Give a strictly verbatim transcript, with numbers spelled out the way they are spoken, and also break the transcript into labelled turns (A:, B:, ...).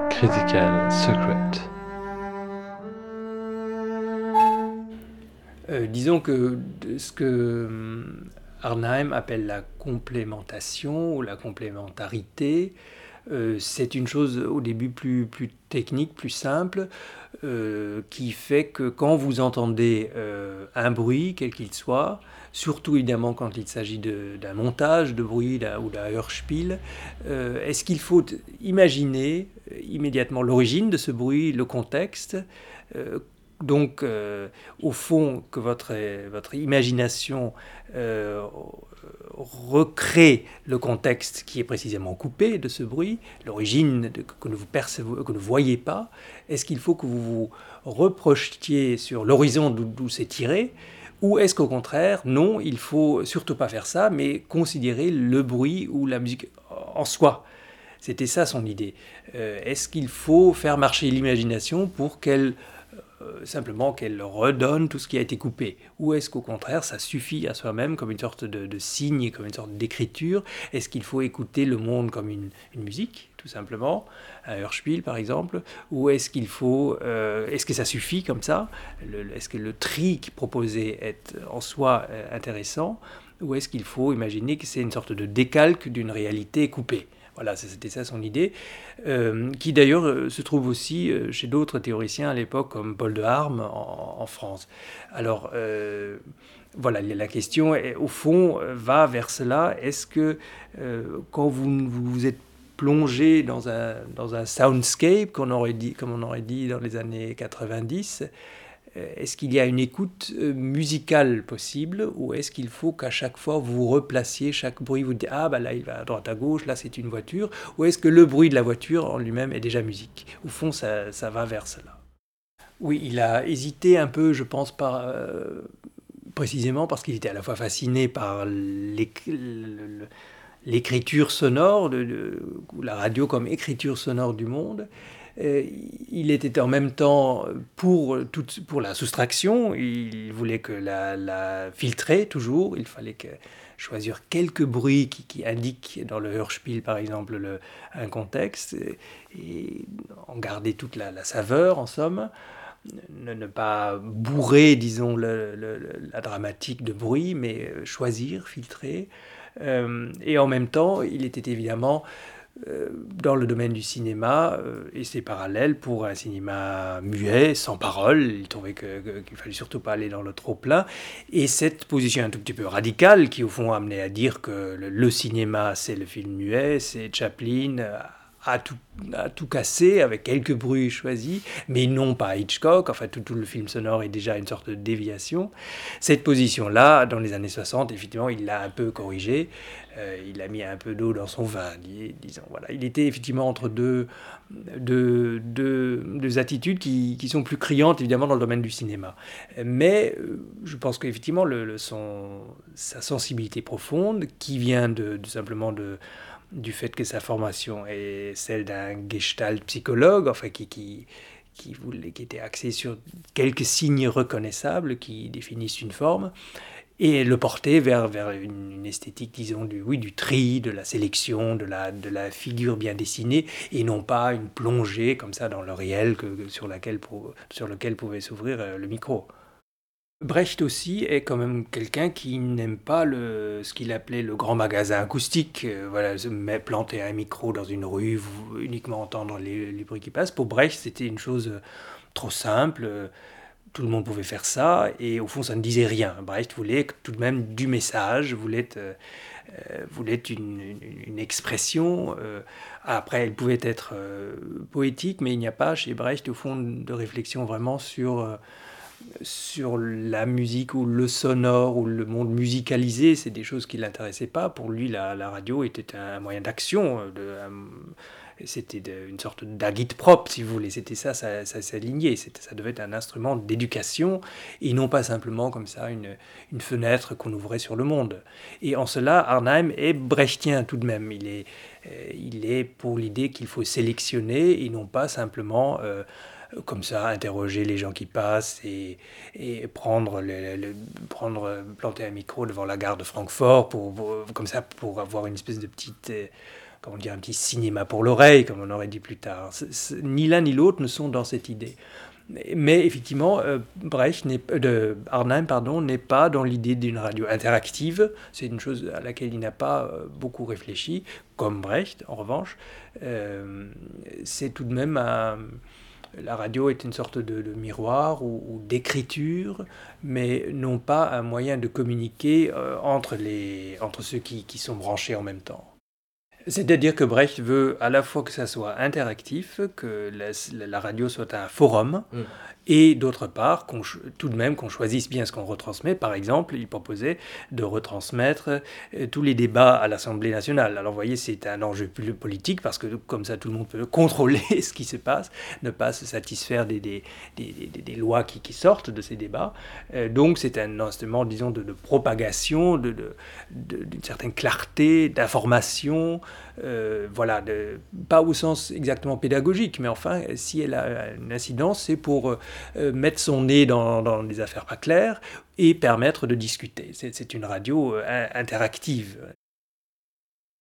A: Critical Secret.
B: Euh, disons que ce que hum, Arnhem appelle la complémentation ou la complémentarité, euh, c'est une chose au début plus, plus technique, plus simple, euh, qui fait que quand vous entendez euh, un bruit, quel qu'il soit, surtout évidemment quand il s'agit de- d'un montage de bruit d'un- ou d'un Hörspiel, euh, est-ce qu'il faut imaginer euh, immédiatement l'origine de ce bruit, le contexte, euh, donc, euh, au fond, que votre, votre imagination euh, recrée le contexte qui est précisément coupé de ce bruit, l'origine de- que, vous percevez, que vous ne voyez pas, est-ce qu'il faut que vous vous reprojetiez sur l'horizon d'où, d'où c'est tiré, ou est-ce qu'au contraire, non, il faut surtout pas faire ça, mais considérer le bruit ou la musique en soi. C'était ça son idée. Euh, est-ce qu'il faut faire marcher l'imagination pour qu'elle euh, simplement qu'elle redonne tout ce qui a été coupé? Ou est-ce qu'au contraire, ça suffit à soi-même comme une sorte de, de signe, comme une sorte d'écriture? Est-ce qu'il faut écouter le monde comme une, une musique, tout simplement, un Hörspiel par exemple? Ou est-ce qu'il faut, euh, est-ce que ça suffit comme ça? Le- Est-ce que le tri proposé est en soi euh, intéressant? Ou est-ce qu'il faut imaginer que c'est une sorte de décalque d'une réalité coupée? Voilà, c'était ça son idée, euh, qui d'ailleurs euh, se trouve aussi euh, chez d'autres théoriciens à l'époque, comme Paul de Harme en, en France. Alors, euh, voilà, la question, est, au fond, euh, va vers cela. Est-ce que euh, quand vous, vous vous êtes plongé dans un, dans un soundscape, qu'on aurait dit, comme on aurait dit dans les années quatre-vingt-dix, euh, est-ce qu'il y a une écoute euh, musicale possible, ou est-ce qu'il faut qu'à chaque fois vous replaciez chaque bruit, vous dites ah bah là il va à droite à gauche, là c'est une voiture, ou est-ce que le bruit de la voiture en lui-même est déjà musique? Au fond ça, ça va vers cela. Oui, il a hésité un peu, je pense, par, euh, précisément parce qu'il était à la fois fasciné par l'éc- le- le- l'écriture sonore, de, de- la radio comme écriture sonore du monde. Euh, il était en même temps pour, toute- pour la soustraction, il voulait que la, la filtrer toujours, il fallait que choisir quelques bruits qui, qui indiquent dans le Hörspiel par exemple le- un contexte et, et en garder toute la, la saveur en somme, ne, ne pas bourrer disons le- le- le- la dramatique de bruit, mais choisir, filtrer. Euh, et en même temps, il était évidemment euh, dans le domaine du cinéma euh, et ses parallèles pour un cinéma muet, sans parole. Il trouvait que, que, qu'il fallait surtout pas aller dans le trop-plein. Et cette position un tout petit peu radicale, qui au fond amenait à dire que le, le cinéma, c'est le film muet, c'est Chaplin, euh, à tout, à tout casser avec quelques bruits choisis, mais non pas Hitchcock. Enfin, tout, tout le film sonore est déjà une sorte de déviation. Cette position-là, dans les années soixante, effectivement, il l'a un peu corrigée. Euh, il a mis un peu d'eau dans son vin, dis- disons. Voilà. Il était effectivement entre deux, deux, deux, deux attitudes qui, qui sont plus criantes, évidemment, dans le domaine du cinéma. Mais euh, je pense qu'effectivement, le, le son, sa sensibilité profonde, qui vient de, de simplement de, du fait que sa formation est celle d'un gestalt psychologue, enfin qui, qui, qui, voulait, qui était axé sur quelques signes reconnaissables qui définissent une forme, et le porter vers, vers une, une esthétique, disons, du, oui, du tri, de la sélection, de la, de la figure bien dessinée, et non pas une plongée comme ça dans le réel que, sur, laquelle, sur lequel pouvait s'ouvrir euh, le micro. Brecht aussi est quand même quelqu'un qui n'aime pas le, ce qu'il appelait le grand magasin acoustique. Euh, voilà, se met- planter un micro dans une rue, vous, uniquement entendre les, les bruits qui passent. Pour Brecht, c'était une chose euh, trop simple. euh, Tout le monde pouvait faire ça, et au fond, ça ne disait rien. Brecht voulait tout de même du message, voulait, euh, euh, voulait une, une- une expression. euh, après, elle pouvait être euh, poétique, mais il n'y a pas chez Brecht, au fond, de réflexion vraiment sur, euh, sur la musique ou le sonore ou le monde musicalisé. C'est des choses qui ne l'intéressaient pas. Pour lui, la, la radio était un moyen d'action, euh, de, un- c'était de- une sorte d'agite-propre, si vous voulez. C'était ça, ça, ça s'alignait. C'était, ça devait être un instrument d'éducation et non pas simplement comme ça une, une fenêtre qu'on ouvrait sur le monde. Et en cela, Arnhem est brechtien tout de même. Il est, euh, il est pour l'idée qu'il faut sélectionner et non pas simplement euh, comme ça interroger les gens qui passent et, et prendre, le, le- prendre, planter un micro devant la gare de Francfort pour, pour- comme ça pour avoir une espèce de petite euh, comme on dirait, un petit cinéma pour l'oreille, comme on aurait dit plus tard. C'est, c'est, ni l'un ni l'autre ne sont dans cette idée. Mais effectivement, euh, Brecht n'est, euh, de Arnhem pardon, n'est pas dans l'idée d'une radio interactive. C'est une chose à laquelle il n'a pas euh, beaucoup réfléchi, comme Brecht en revanche. Euh, c'est tout de même un, la radio est une sorte de, de miroir ou, ou d'écriture, mais non pas un moyen de communiquer euh, entre, les, entre ceux qui, qui sont branchés en même temps. C'est-à-dire que Brecht veut à la fois que ça soit interactif, que la, la radio soit un forum, mm. et d'autre part, qu'on, tout de même qu'on choisisse bien ce qu'on retransmet. Par exemple, il proposait de retransmettre euh, tous les débats à l'Assemblée nationale. Alors vous voyez, c'est un enjeu plus politique, parce que comme ça tout le monde peut contrôler ce qui se passe, ne pas se satisfaire des, des, des, des, des lois qui, qui sortent de ces débats. Euh, donc c'est un instrument, disons, de, de propagation, de, de, de, d'une certaine clarté, d'information. Euh, voilà, de, pas au sens exactement pédagogique, mais enfin, si elle a une incidence, c'est pour euh, mettre son nez dans, dans des affaires pas claires et permettre de discuter. C'est, c'est une radio euh, interactive.